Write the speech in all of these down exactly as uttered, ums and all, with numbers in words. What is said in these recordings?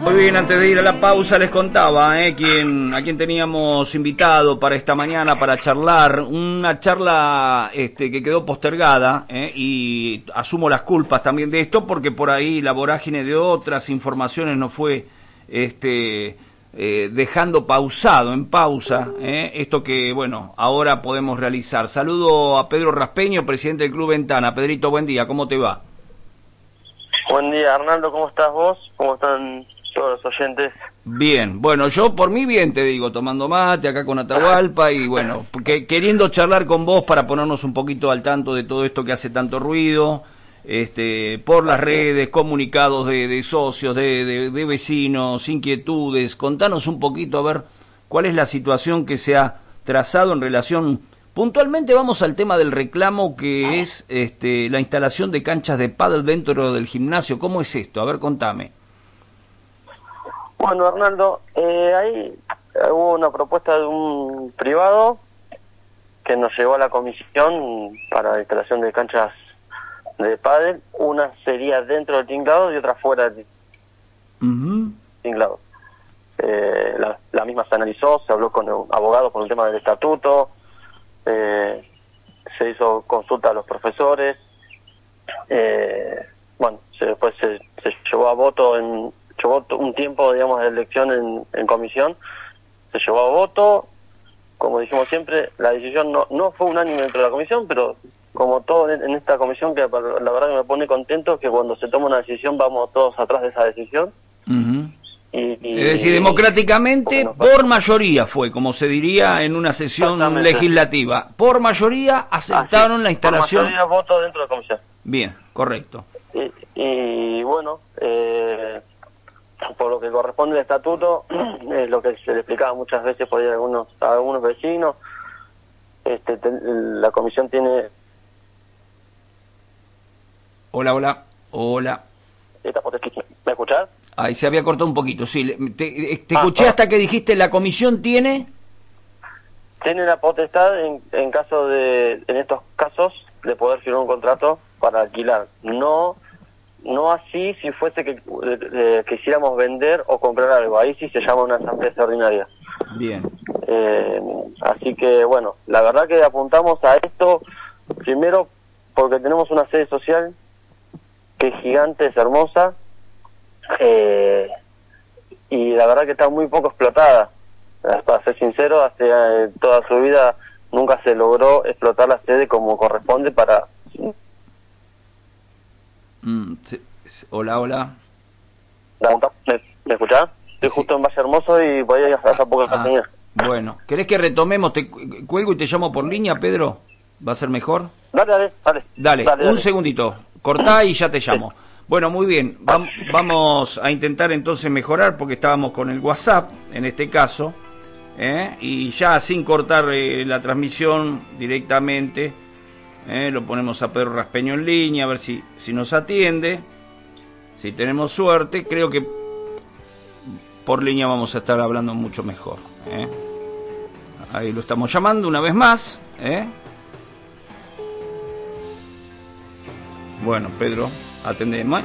Muy bien, antes de ir a la pausa les contaba eh, quién, a quién teníamos invitado para esta mañana para charlar, una charla este, que quedó postergada eh, y asumo las culpas también de esto porque por ahí la vorágine de otras informaciones nos fue este, eh, dejando pausado, en pausa, eh, esto que bueno, ahora podemos realizar. Saludo a Pedro Raspeño, presidente del Club Ventana. Pedrito, buen día, ¿cómo te va? Buen día, Arnaldo, ¿cómo estás vos? ¿Cómo están todos los oyentes? Bien, bueno, yo por mí bien te digo, tomando mate acá con Atahualpa y bueno, que, queriendo charlar con vos para ponernos un poquito al tanto de todo esto que hace tanto ruido, este, por las redes, comunicados de, de socios, de, de, de vecinos, inquietudes. Contanos un poquito a ver cuál es la situación que se ha trazado en relación. Puntualmente vamos al tema del reclamo que es este, la instalación de canchas de pádel dentro del gimnasio. ¿Cómo es esto? A ver, contame. Bueno, Arnaldo, eh, ahí hubo una propuesta de un privado que nos llevó a la comisión para la instalación de canchas de pádel. Una sería dentro del tinglado y otra fuera del uh-huh. tinglado. Eh, la, la misma se analizó, se habló con el abogado por el tema del estatuto. Eh, se hizo consulta a los profesores, eh, bueno, se, después se, se llevó a voto, en, llevó un tiempo, digamos, de elección en, en comisión, se llevó a voto, como dijimos siempre, la decisión no, no fue unánime dentro de la comisión, pero como todo en, en esta comisión, que la verdad que me pone contento, que cuando se toma una decisión vamos todos atrás de esa decisión. Uh-huh. Y, y, es decir, democráticamente, por mayoría fue, como se diría en una sesión legislativa. Por mayoría aceptaron ah, sí. la instalación. Por mayoría votos dentro de la comisión. Bien, correcto. Y, y bueno, eh, por lo que corresponde al estatuto, es lo que se le explicaba muchas veces por ahí a algunos, a algunos vecinos. Este, te, la comisión tiene... Hola, hola, hola. ¿Me escuchás? Ahí se había cortado un poquito, sí. Te, te ah, escuché ah. hasta que dijiste la comisión tiene... Tiene la potestad en, en caso de, en estos casos, de poder firmar un contrato para alquilar. No no así si fuese que eh, quisiéramos vender o comprar algo. Ahí sí se llama una asamblea extraordinaria. Bien. Eh, así que, bueno, la verdad que apuntamos a esto, primero porque tenemos una sede social que es gigante, es hermosa, Eh, y la verdad que está muy poco explotada. Para ser sincero, hace eh, toda su vida nunca se logró explotar la sede como corresponde para... Mm, sí. Hola, hola. ¿Me, me escuchás? Estoy sí. justo en Valle Hermoso y voy a ir hasta ah, poco ah, Bueno, ¿querés que retomemos? ¿Te cuelgo y te llamo por línea, Pedro? ¿Va a ser mejor? Dale, dale, dale. Dale, dale un dale. segundito. Cortá y ya te llamo. Sí. Bueno, muy bien, Va vamos a intentar entonces mejorar porque estábamos con el WhatsApp, en este caso, ¿eh? Y ya sin cortar eh, la transmisión directamente, ¿eh? Lo ponemos a Pedro Raspeño en línea, a ver si, si nos atiende, si tenemos suerte, creo que por línea vamos a estar hablando mucho mejor, ¿eh? Ahí lo estamos llamando una vez más, ¿eh? Bueno, Pedro... Atendemos.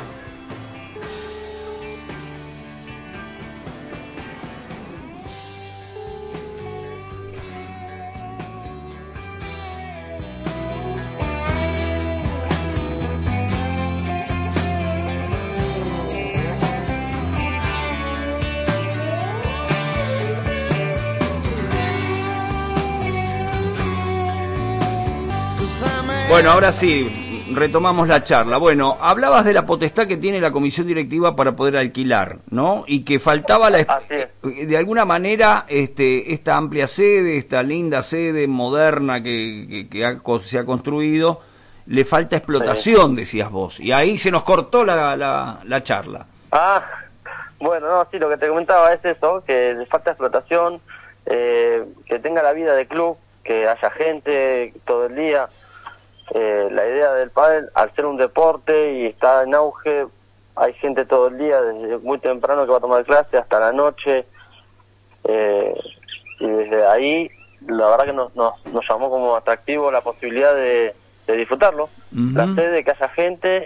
Bueno, ahora sí. Retomamos la charla. Bueno, hablabas de la potestad que tiene la comisión directiva para poder alquilar, ¿no? Y que faltaba la, de alguna manera este, esta amplia sede, esta linda sede moderna que, que, que ha, se ha construido, le falta explotación, sí. Decías vos. Y ahí se nos cortó la, la, la charla. Ah, bueno, no, sí, lo que te comentaba es eso, que le falta explotación, eh, que tenga la vida de club, que haya gente todo el día. Eh, la idea del pádel, al ser un deporte y está en auge, hay gente todo el día, desde muy temprano que va a tomar clase hasta la noche, eh, y desde ahí la verdad que nos, nos, nos llamó como atractivo la posibilidad de, de disfrutarlo. Uh-huh. La sede, que haya gente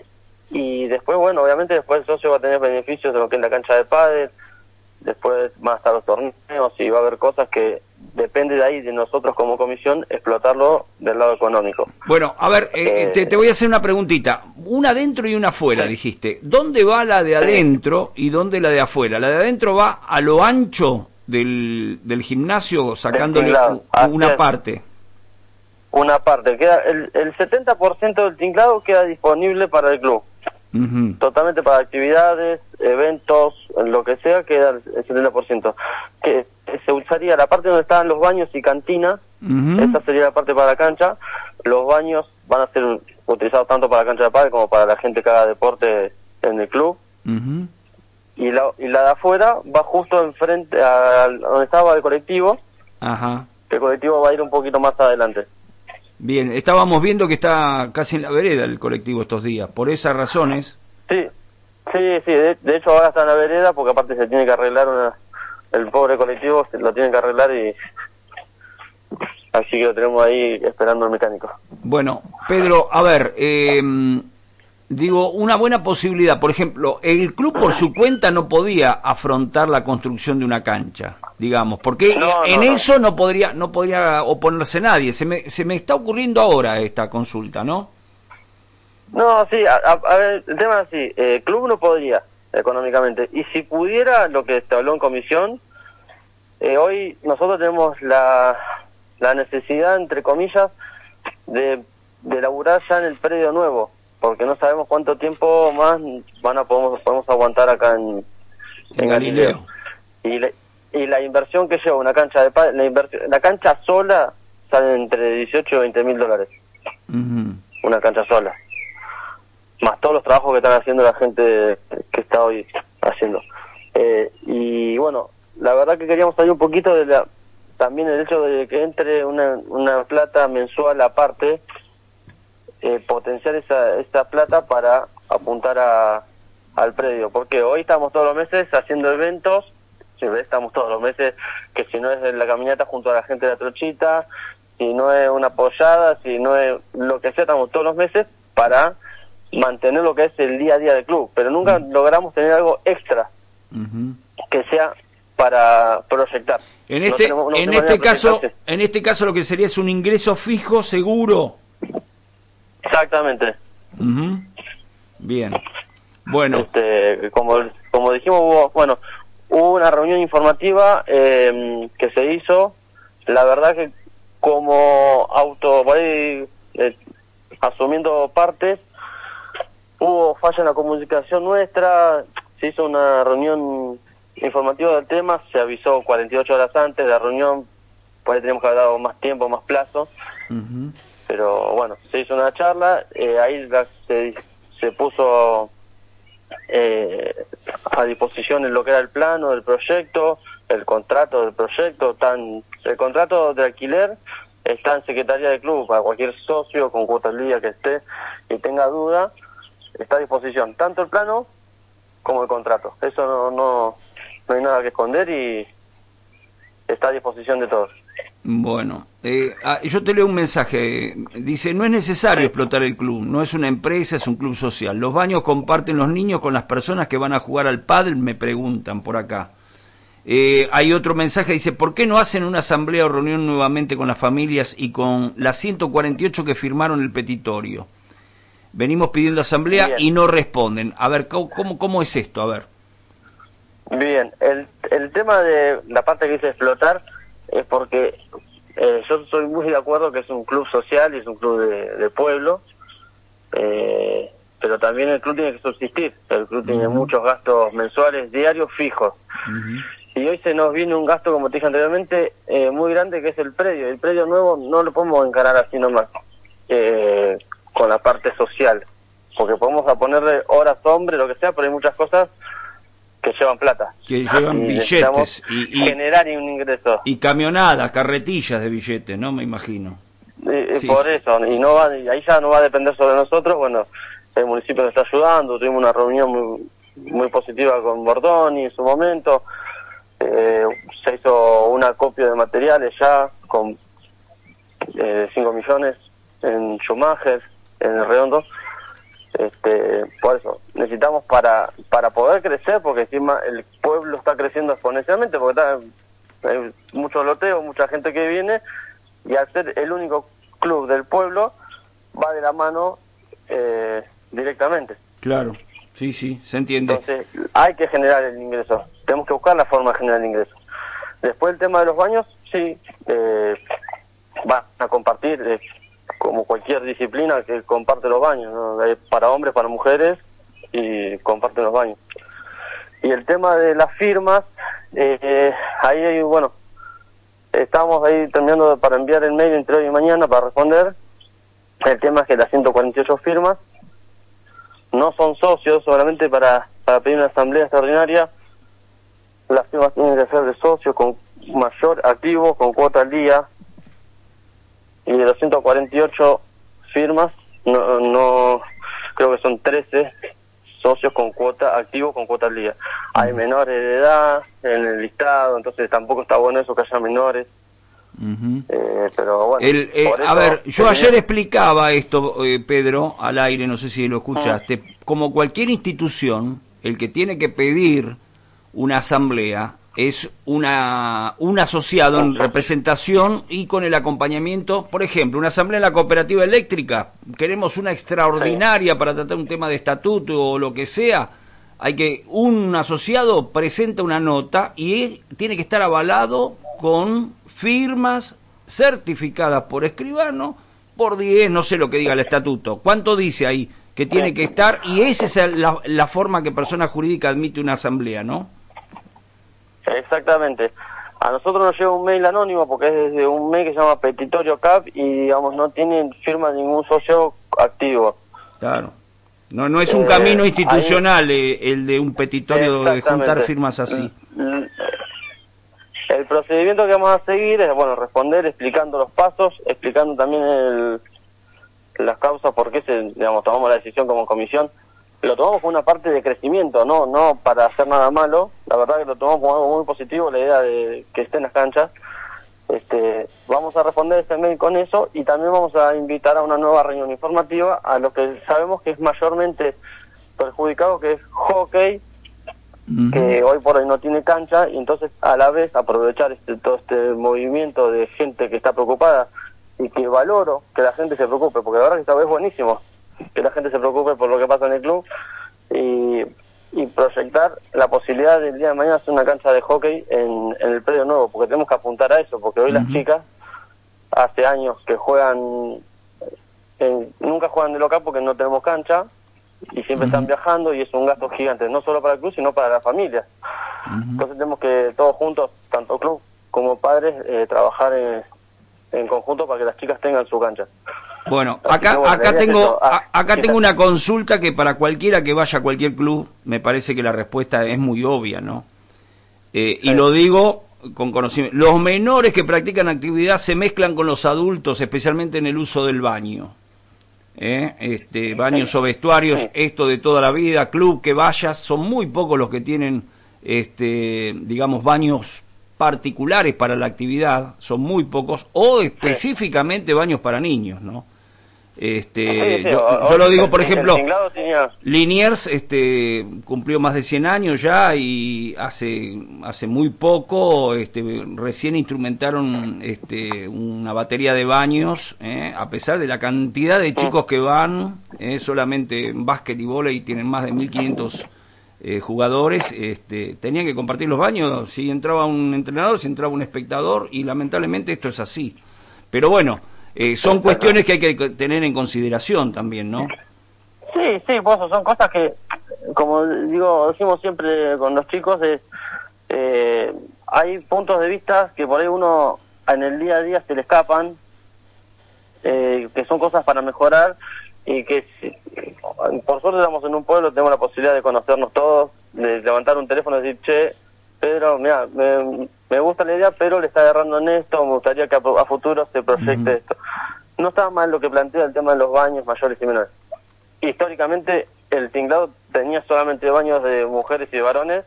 Y después, bueno, obviamente después el socio va a tener beneficios de lo que es la cancha de pádel, después van a estar los torneos y va a haber cosas que depende de ahí, de nosotros como comisión, explotarlo del lado económico. Bueno, a ver, eh, Eh, te, te voy a hacer una preguntita. Una adentro y una afuera, sí. dijiste. ¿Dónde va la de adentro y dónde la de afuera? La de adentro va a lo ancho del, del gimnasio, sacándole tinglado, u- así una es. parte. Una parte, queda el, el setenta por ciento del tinglado queda disponible para el club. Ujú. Totalmente para actividades, eventos, lo que sea, queda el setenta por ciento. Que se usaría la parte donde estaban los baños y cantina, Ujú. esa sería la parte para la cancha. Los baños van a ser utilizados tanto para la cancha de pádel como para la gente que haga deporte en el club. Ujú. Y la, y la de afuera va justo enfrente a donde estaba el colectivo, Ajá. que el colectivo va a ir un poquito más adelante. Bien, estábamos viendo que está casi en la vereda el colectivo estos días. Por esas razones. Sí, sí, sí, de, de hecho ahora está en la vereda porque aparte se tiene que arreglar una, el pobre colectivo, se lo tiene que arreglar y así que lo tenemos ahí esperando el mecánico. Bueno, Pedro, a ver, eh, digo, una buena posibilidad. Por ejemplo, el club por su cuenta no podía afrontar la construcción de una cancha, digamos, porque No, en no, no. eso no podría no podría oponerse nadie. Se me, se me está ocurriendo ahora esta consulta, ¿no? No, sí, a, a- a ver, el tema es así, eh, el club no podría económicamente, y si pudiera, lo que se habló en comisión, eh, hoy nosotros tenemos la, la necesidad, entre comillas, de, de laburar ya en el predio nuevo, porque no sabemos cuánto tiempo más van a podemos, podemos aguantar acá en, En Galileo. Y la, y la inversión que lleva una cancha de pádel, la, inversión, la cancha sola sale entre dieciocho y veinte mil dólares, Ujú. una cancha sola. Más todos los trabajos que están haciendo la gente que está hoy haciendo. Eh, y bueno, la verdad que queríamos salir un poquito de la, también el hecho de que entre una, una plata mensual aparte, eh, potenciar esa, esa plata para apuntar a, al predio, porque hoy estamos todos los meses haciendo eventos, si ves, estamos todos los meses, que si no es en la caminata junto a la gente de la trochita, si no es una apoyada, si no es lo que sea, estamos todos los meses para mantener lo que es el día a día del club, pero nunca Mm. logramos tener algo extra Ujú. que sea para proyectar. En No este tenemos- no en tenemos este manera de caso proyectarse. en este caso lo que sería es un ingreso fijo seguro. Exactamente. Ujú. Bien. Bueno. Este, como como dijimos, hubo, bueno, hubo una reunión informativa eh, que se hizo. La verdad que como auto, por ahí, eh, asumiendo partes, hubo falla en la comunicación nuestra. Se hizo una reunión informativa del tema, se avisó cuarenta y ocho horas antes de la reunión, por ahí teníamos que haber dado más tiempo, más plazo. Ujú. Pero bueno, se hizo una charla, eh, ahí la- se, se puso eh, a disposición en lo que era el plano del proyecto, el contrato del proyecto, tan el contrato de alquiler está en Secretaría del Club, para cualquier socio con cuota al día que esté y tenga duda, está a disposición tanto el plano como el contrato. Eso no, no, no hay nada que esconder y está a disposición de todos. Bueno, eh, ah, yo te leo un mensaje. Dice, no es necesario Sí. explotar el club, no es una empresa, es un club social. Los baños comparten los niños con las personas que van a jugar al pádel, me preguntan por acá. Eh, hay otro mensaje, dice, ¿por qué no hacen una asamblea o reunión nuevamente con las familias y con las ciento cuarenta y ocho que firmaron el petitorio? Venimos pidiendo asamblea Bien. y no responden. A ver, ¿cómo, cómo, cómo es esto? A ver. Bien, el, el tema de la parte que dice explotar es porque eh, yo soy muy de acuerdo que es un club social y es un club de, de pueblo, eh, pero también el club tiene que subsistir. El club tiene Ujú. muchos gastos mensuales, diarios, fijos. Ujú. Y hoy se nos viene un gasto, como te dije anteriormente, eh, muy grande, que es el predio. El predio nuevo no lo podemos encarar así nomás, eh, con la parte social, porque podemos a ponerle horas hombre, lo que sea, pero hay muchas cosas que llevan plata. Que llevan Y billetes necesitamos y, y, generar un ingreso. y camionadas, carretillas de billetes, ¿no? Me imagino. Y, y Sí, por sí. eso, y no va, y ahí ya no va a depender sobre nosotros. Bueno, el municipio nos está ayudando, tuvimos una reunión muy, muy positiva con Bordoni en su momento. Eh, se hizo un acopio de materiales ya con eh, cinco millones en Schumacher, en el Redondo, Este, por eso, necesitamos para para poder crecer, porque encima el pueblo está creciendo exponencialmente, porque está, hay mucho loteo, mucha gente que viene, y al ser el único club del pueblo, va de la mano eh, directamente. Claro, sí, sí, se entiende. Entonces, hay que generar el ingreso, tenemos que buscar la forma de generar el ingreso. Después el tema de los baños, sí, eh, van a compartir, eh, como cualquier disciplina que comparte los baños, ¿no? Hay para hombres, para mujeres, y comparten los baños. Y el tema de las firmas, eh, ahí, bueno, estamos ahí terminando para enviar el mail entre hoy y mañana para responder. El tema es que las ciento cuarenta y ocho firmas no son socios, solamente para, para pedir una asamblea extraordinaria. Las firmas tienen que ser de socios con mayor activo, con cuota al día. Y de los ciento cuarenta y ocho firmas, no, no creo que son trece socios con cuota activo, con cuota al día. Hay menores de edad en el listado, entonces tampoco está bueno eso que haya menores. Uh-huh. eh, pero bueno, el, eh, por eso, a ver, yo ayer tenía... explicaba esto, eh, Pedro, al aire, no sé si lo escuchaste. Uh-huh. Como cualquier institución, el que tiene que pedir una asamblea es una un asociado en representación y con el acompañamiento. Por ejemplo, una asamblea en la cooperativa eléctrica, queremos una extraordinaria para tratar un tema de estatuto o lo que sea, hay que un asociado presenta una nota y tiene que estar avalado con firmas certificadas por escribano por diez, no sé lo que diga el estatuto. ¿Cuánto dice ahí que tiene que estar? Y esa es la, la forma que persona jurídica admite una asamblea, ¿no? Exactamente. A nosotros nos llega un mail anónimo porque es desde un mail que se llama Petitorio C A P y, digamos, no tiene firma ningún socio activo. Claro. No no es un eh, camino institucional ahí, eh, el de un petitorio de juntar firmas así. El procedimiento que vamos a seguir es, bueno, responder explicando los pasos, explicando también el, las causas por qué se, digamos, tomamos la decisión como comisión. Lo tomamos como una parte de crecimiento, no no para hacer nada malo. La verdad que lo tomamos como algo muy positivo, la idea de que esté en las canchas. Este, vamos a responder este mail con eso y también vamos a invitar a una nueva reunión informativa a lo que sabemos que es mayormente perjudicado, que es hockey, uh-huh. que hoy por hoy no tiene cancha, y entonces a la vez aprovechar este todo este movimiento de gente que está preocupada y que valoro que la gente se preocupe, porque la verdad que esta vez es buenísimo que la gente se preocupe por lo que pasa en el club y, y proyectar la posibilidad del día de mañana hacer una cancha de hockey en, en el predio nuevo, porque tenemos que apuntar a eso, porque hoy uh-huh. las chicas hace años que juegan, en, nunca juegan de local porque no tenemos cancha y siempre uh-huh. están viajando y es un gasto gigante, no solo para el club sino para la familia. Uh-huh. Entonces tenemos que todos juntos, tanto club como padres, eh, trabajar en, en conjunto para que las chicas tengan su cancha. Bueno, acá acá tengo acá tengo una consulta que para cualquiera que vaya a cualquier club me parece que la respuesta es muy obvia, ¿no? Eh, y lo digo con conocimiento. Los menores que practican actividad se mezclan con los adultos, especialmente en el uso del baño. ¿Eh? Este, baños o vestuarios, esto de toda la vida, club que vayas, son muy pocos los que tienen, este, digamos, baños particulares para la actividad, son muy pocos, o específicamente baños para niños, ¿no? Este, sí, sí, yo, o, yo lo digo, por ejemplo, tenía... Liniers este, cumplió más de cien años ya y hace hace muy poco este, recién instrumentaron este, una batería de baños, eh, a pesar de la cantidad de chicos que van, eh, solamente en básquet y vóley tienen más de mil quinientos eh, jugadores, este, tenían que compartir los baños, si entraba un entrenador, si entraba un espectador, y lamentablemente esto es así. Pero bueno, Eh, son cuestiones que hay que tener en consideración también, ¿no? Sí, sí, pues son cosas que, como digo, decimos siempre con los chicos, es, eh, hay puntos de vista que por ahí uno en el día a día se le escapan, eh, que son cosas para mejorar y que por suerte estamos en un pueblo, tenemos la posibilidad de conocernos todos, de levantar un teléfono y decir, che, Pedro, mira, me, me gusta la idea, pero le está agarrando en esto, me gustaría que a, a futuro se proyecte uh-huh. esto. No está mal lo que plantea el tema de los baños mayores y menores. Históricamente, el tinglado tenía solamente baños de mujeres y de varones,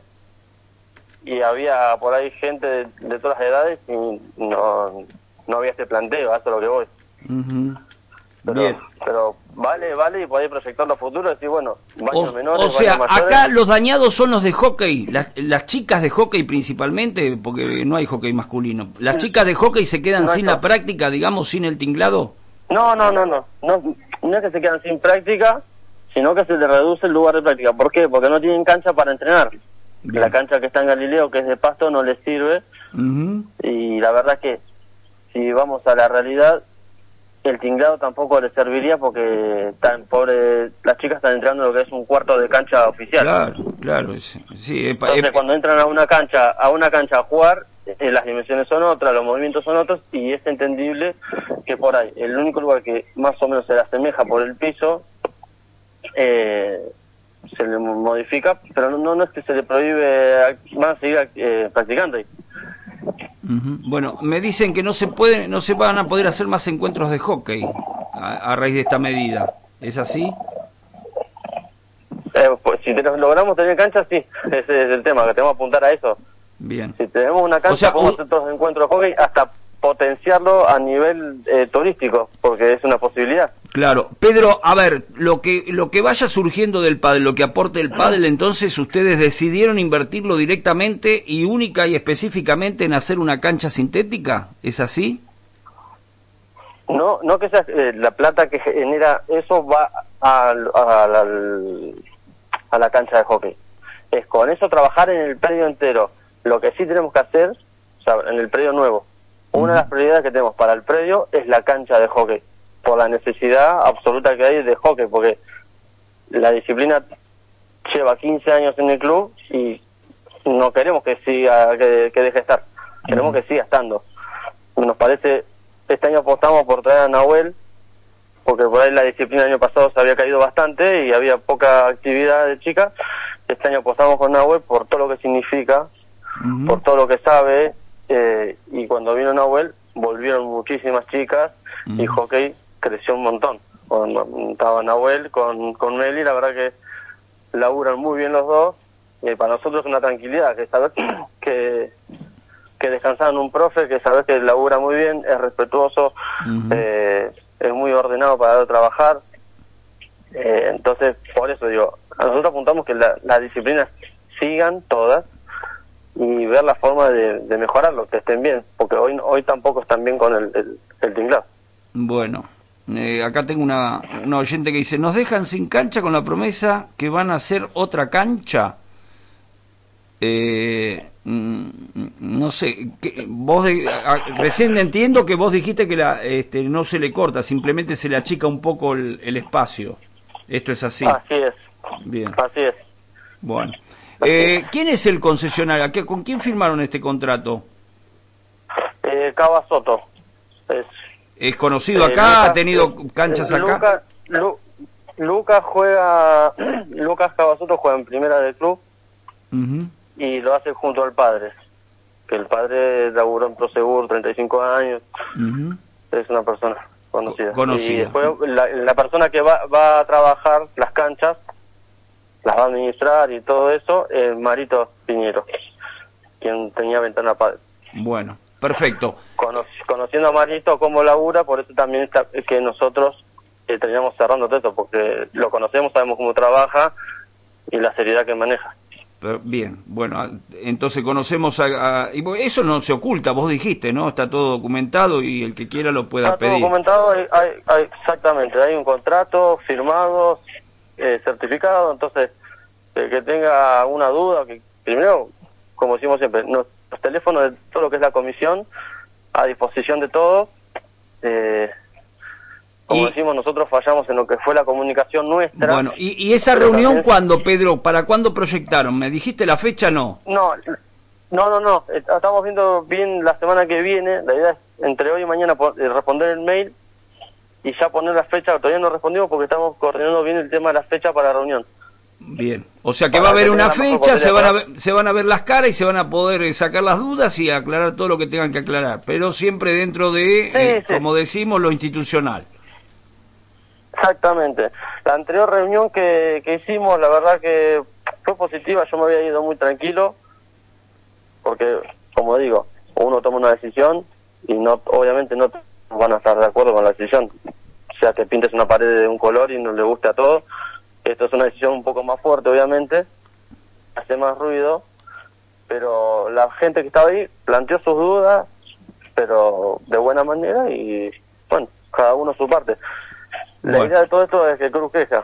y había por ahí gente de, de todas las edades, y no, no había este planteo, a eso es lo que voy. Uh-huh. Pero, Bien. pero vale, vale, y podés proyectarlo a futuro y decir, bueno, baños O, menores, o sea, baños mayores. acá los dañados son los de hockey, las, las chicas de hockey principalmente, porque no hay hockey masculino. ¿Las chicas de hockey se quedan No hay sin la hockey. práctica, digamos, sin el tinglado? No, no, no, no, no, no es que se quedan sin práctica, sino que se les reduce el lugar de práctica. ¿Por qué? Porque no tienen cancha para entrenar. Bien. La cancha que está en Galileo, que es de pasto, no les sirve. Ujú. Y la verdad que, si vamos a la realidad, el tinglado tampoco les serviría porque tan pobre, las chicas están entrando en lo que es un cuarto de cancha oficial. Claro, claro, es- sí, es pa- Entonces, es- cuando entran a una cancha, a una cancha a jugar, eh, las dimensiones son otras, los movimientos son otros, y es entendible que por ahí, el único lugar que más o menos se le asemeja por el piso, eh, se le modifica, pero no, no es que se le prohíbe, van a seguir eh, practicando ahí. Ujú. Bueno, me dicen que no se pueden, no se van a poder hacer más encuentros de hockey a, a raíz de esta medida. ¿Es así? Eh, pues, si te- logramos tener cancha, sí, ese es el tema, que tenemos que apuntar a eso. Bien. Si tenemos una cancha, O sea, podemos un- hacer todos los encuentros de hockey, hasta potenciarlo a nivel eh, turístico, porque es una posibilidad. Claro, Pedro, a ver, lo que lo que vaya surgiendo del pádel, lo que aporte el pádel, entonces ustedes decidieron invertirlo directamente y única y específicamente en hacer una cancha sintética, ¿es así? No, no que sea eh, la plata que genera eso va al- al- al- a la cancha de hockey. Es con eso trabajar en el predio entero. Lo que sí tenemos que hacer, o sea, en el predio nuevo, una de las prioridades que tenemos para el predio es la cancha de hockey, por la necesidad absoluta que hay de hockey, porque la disciplina lleva quince años en el club y no queremos que siga, que, que deje de estar, queremos que siga estando. Nos parece, este año apostamos por traer a Nahuel, porque por ahí la disciplina el año pasado se había caído bastante y había poca actividad de chicas. Este año apostamos con Nahuel por todo lo que significa, Ujú. por todo lo que sabe, eh, y cuando vino Nahuel volvieron muchísimas chicas y Ujú. hockey creció un montón. Cuando estaba Nahuel con, con Meli, la verdad que laburan muy bien los dos, y para nosotros es una tranquilidad, que saber que, que descansaron un profe, que sabes que labura muy bien, es respetuoso, Ujú. eh, es muy ordenado para trabajar. Eh, entonces, por eso digo, a nosotros apuntamos que la- las disciplinas sigan todas y ver la forma de, de mejorarlo, que estén bien, porque hoy hoy tampoco están bien con el, el, el tinglado. Bueno, eh, acá tengo una, una oyente que dice, nos dejan sin cancha con la promesa que van a hacer otra cancha. Eh, mm, no sé, que, vos de- a- a- recién entiendo que vos dijiste que la, este, no se le corta, simplemente se le achica un poco el, el espacio. Esto es así. Así es, Bien, así es. bueno. Eh, ¿Quién es el concesionario? ¿A qué- ¿Con quién firmaron este contrato? Eh, Cava Soto. Es, ¿Es conocido eh, acá? Lucas- ¿Ha tenido eh, canchas eh, acá? Lucas, Lu- Lucas juega, Lucas Cava Soto juega en primera del club Ujú. y lo hace junto al padre, que el padre laburó en Prosegur treinta y cinco años, Ujú. es una persona conocida. Conocida. Y después la, la persona que va, va a trabajar las canchas, las va a administrar y todo eso, es Marito Piñero, quien tenía ventana padre. Bueno, perfecto. Cono- conociendo a Marito cómo labura, por eso también está que nosotros eh, terminamos cerrando todo esto, porque lo conocemos, sabemos cómo trabaja y la seriedad que maneja. Pero, bien, bueno, a- entonces conocemos a, a- y bo- eso no se oculta, vos dijiste, ¿no? Está todo documentado y el que quiera lo pueda Está todo pedir. documentado, hay, hay, hay- exactamente, hay un contrato firmado, eh, certificado, entonces el que tenga una duda, que primero, como decimos siempre, no- los teléfonos de todo lo que es la comisión a disposición de todos. Eh, como Y- decimos, nosotros fallamos en lo que fue la comunicación nuestra. Bueno, y, y esa Pero reunión, también- ¿cuándo, Pedro? ¿Para cuándo proyectaron? ¿Me dijiste la fecha? No. No, no, no, no. eh, Estamos viendo bien la semana que viene. La idea es entre hoy y mañana po- eh, responder el mail y ya poner la fecha. Todavía no respondimos porque estamos coordinando bien el tema de la fecha para la reunión. Bien. O sea que Para va a que haber una tengan mejor fecha, se van, a teléfono. ver, se van a ver las caras y se van a poder eh, sacar las dudas y aclarar todo lo que tengan que aclarar. Pero siempre dentro de, eh, sí. como decimos, lo institucional. Exactamente. La anterior reunión que, que hicimos, la verdad que fue positiva. Yo me había ido muy tranquilo porque, como digo, uno toma una decisión y no, obviamente no van a estar de acuerdo con la decisión. sea que pintes una pared de un color y no le guste a todos. Esto es una decisión un poco más fuerte, obviamente, hace más ruido, pero la gente que estaba ahí planteó sus dudas, pero de buena manera, y bueno, cada uno su parte. La Bueno. idea de todo esto es que Cruz queja.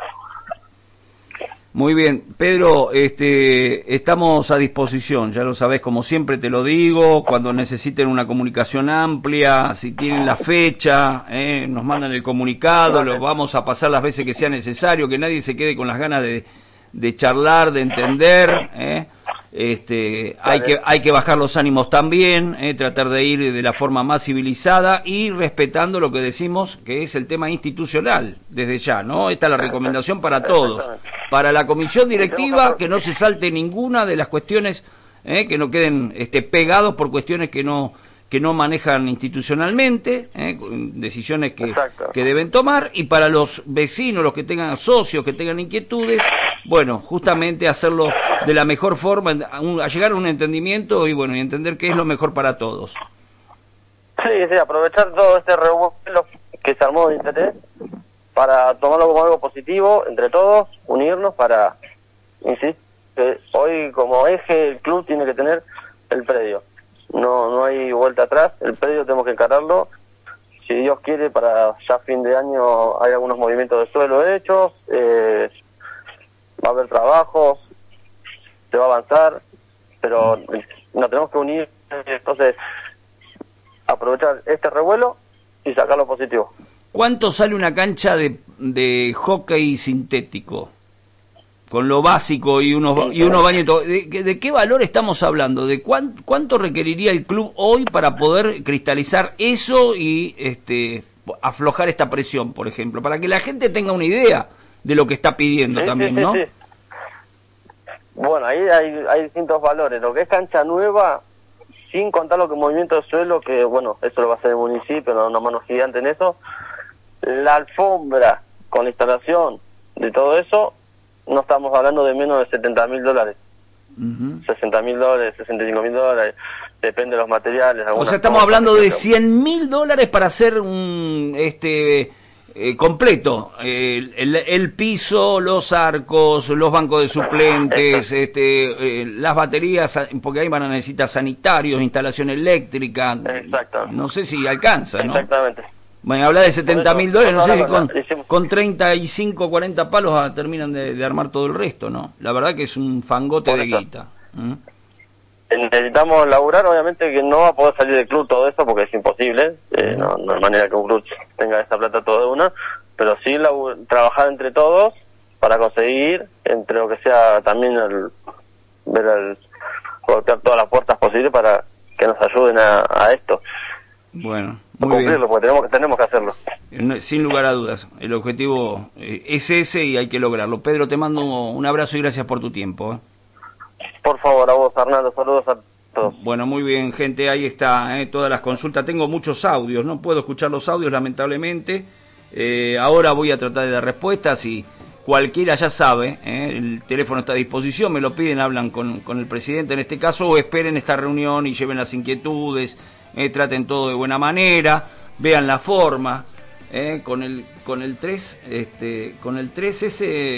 Muy bien, Pedro, este, estamos a disposición, ya lo sabés, como siempre te lo digo, cuando necesiten una comunicación amplia, si tienen la fecha, eh, nos mandan el comunicado, lo vamos a pasar las veces que sea necesario, que nadie se quede con las ganas de, de charlar, de entender, eh. Este, hay que hay que bajar los ánimos también, eh, tratar de ir de la forma más civilizada y respetando lo que decimos, que es el tema institucional, desde ya, ¿no? Esta es la recomendación para todos. Para la comisión directiva, que no se salte ninguna de las cuestiones, eh, que no queden este, pegados por cuestiones que no que no manejan institucionalmente, eh, decisiones que, que deben tomar, y para los vecinos, los que tengan socios, que tengan inquietudes, bueno, justamente hacerlo de la mejor forma, a, un, a llegar a un entendimiento y bueno, y entender qué es lo mejor para todos. Sí, sí, aprovechar todo este revuelo que se armó de interés para tomarlo como algo positivo entre todos, unirnos para, insisto, que hoy como eje el club tiene que tener el predio. No no hay vuelta atrás, el predio tenemos que encararlo. Si Dios quiere, para ya fin de año hay algunos movimientos de suelo hechos, eh, va a haber trabajos, se va a avanzar, pero nos tenemos que unir, entonces aprovechar este revuelo y sacar lo positivo. ¿Cuánto sale una cancha de, de hockey sintético? Con lo básico y unos, y unos baños. ¿De, ¿De qué valor estamos hablando? ¿De cuán, cuánto requeriría el club hoy para poder cristalizar eso y este aflojar esta presión, por ejemplo? Para que la gente tenga una idea de lo que está pidiendo sí, también, sí, ¿no? Sí, sí. Bueno, ahí hay, hay distintos valores. Lo que es cancha nueva, sin contar lo que es movimiento de suelo, que bueno, eso lo va a hacer el municipio, no, una mano gigante en eso. La alfombra con la instalación de todo eso, no estamos hablando de menos de setenta mil dólares. Uh-huh. sesenta mil dólares, sesenta y cinco mil dólares, depende de los materiales. O sea, estamos hablando de cien mil dólares para hacer un este eh, completo, eh, el, el piso, los arcos, los bancos de suplentes, este, eh, las baterías, porque ahí van a necesitar sanitarios, instalación eléctrica. Exacto. No sé si alcanza, ¿no? Exactamente. Bueno, habla de setenta mil dólares, no sé si con, con treinta y cinco, cuarenta palos ah, terminan de, de armar todo el resto, ¿no? La verdad que es un fangote de guita. ¿Mm? Necesitamos laburar, obviamente que no va a poder salir del club todo eso porque es imposible, eh, no, no hay manera que un club tenga esa plata todo de una, pero sí trabajar entre todos para conseguir, entre lo que sea también el ver el golpear todas las puertas posibles para que nos ayuden a, a esto. Bueno, muy cumplirlo, bien. Porque tenemos, tenemos que hacerlo. Sin lugar a dudas, el objetivo es ese y hay que lograrlo. Pedro, te mando un abrazo y gracias por tu tiempo. ¿eh? Por favor, a vos, Arnaldo, saludos a todos. Bueno, muy bien, gente, ahí está, ¿eh? Todas las consultas. Tengo muchos audios, no puedo escuchar los audios, lamentablemente. Eh, ahora voy a tratar de dar respuestas y cualquiera ya sabe, ¿eh? El teléfono está a disposición, me lo piden, hablan con, con el presidente en este caso, o esperen esta reunión y lleven las inquietudes, eh, traten todo de buena manera, vean la forma, eh, con el con el tres, este, con el tres ese